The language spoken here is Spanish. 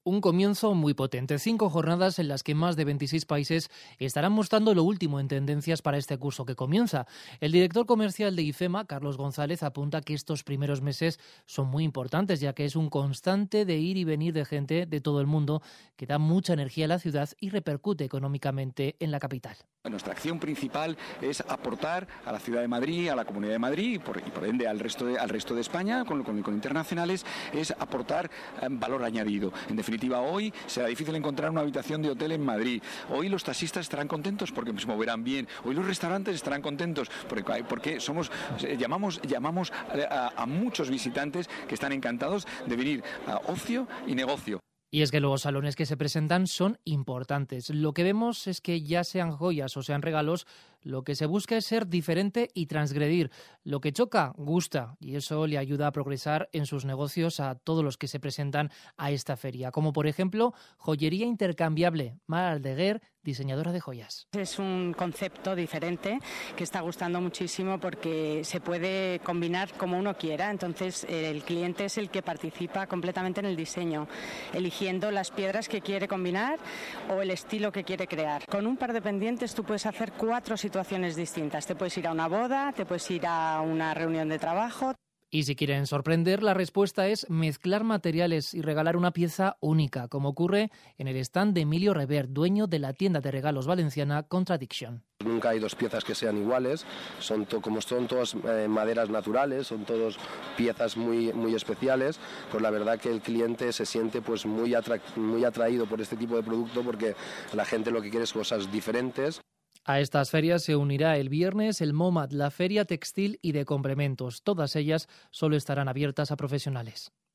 Un comienzo muy potente. 5 jornadas en las que más de 26 países estarán mostrando lo último en tendencias para este curso que comienza. El director comercial de IFEMA, Carlos González, apunta que estos primeros meses son muy importantes, ya que es un constante de ir y venir de gente de todo el mundo que da mucha energía a la ciudad y repercute económicamente en la capital. Nuestra acción principal es aportar a la ciudad de Madrid, a la Comunidad de Madrid y por ende al resto de España, con internacionales, es aportar valor añadido. En definitiva, hoy será difícil encontrar una habitación de hotel en Madrid. Hoy los taxistas estarán contentos porque se moverán bien. Hoy los restaurantes estarán contentos porque llamamos a muchos visitantes que están encantados de venir a ocio y negocio. Y es que los salones que se presentan son importantes. Lo que vemos es que ya sean joyas o sean regalos, lo que se busca es ser diferente y transgredir. Lo que choca, gusta, y eso le ayuda a progresar en sus negocios a todos los que se presentan a esta feria. Como por ejemplo, Joyería Intercambiable. Mar Aldeguer, diseñadora de joyas. Es un concepto diferente que está gustando muchísimo porque se puede combinar como uno quiera. Entonces el cliente es el que participa completamente en el diseño, eligiendo las piedras que quiere combinar o el estilo que quiere crear. Con un par de pendientes tú puedes hacer 4 situaciones distintas. Te puedes ir a una boda, te puedes ir a una reunión de trabajo. Y si quieren sorprender, la respuesta es mezclar materiales y regalar una pieza única, como ocurre en el stand de Emilio Revert, dueño de la tienda de regalos valenciana Contradiction. Nunca hay 2 piezas que sean iguales, como son todas maderas naturales, son todas piezas muy especiales, pues la verdad que el cliente se siente pues muy atraído por este tipo de producto porque la gente lo que quiere es cosas diferentes. A estas ferias se unirá el viernes el MOMAT, la Feria Textil y de Complementos. Todas ellas solo estarán abiertas a profesionales.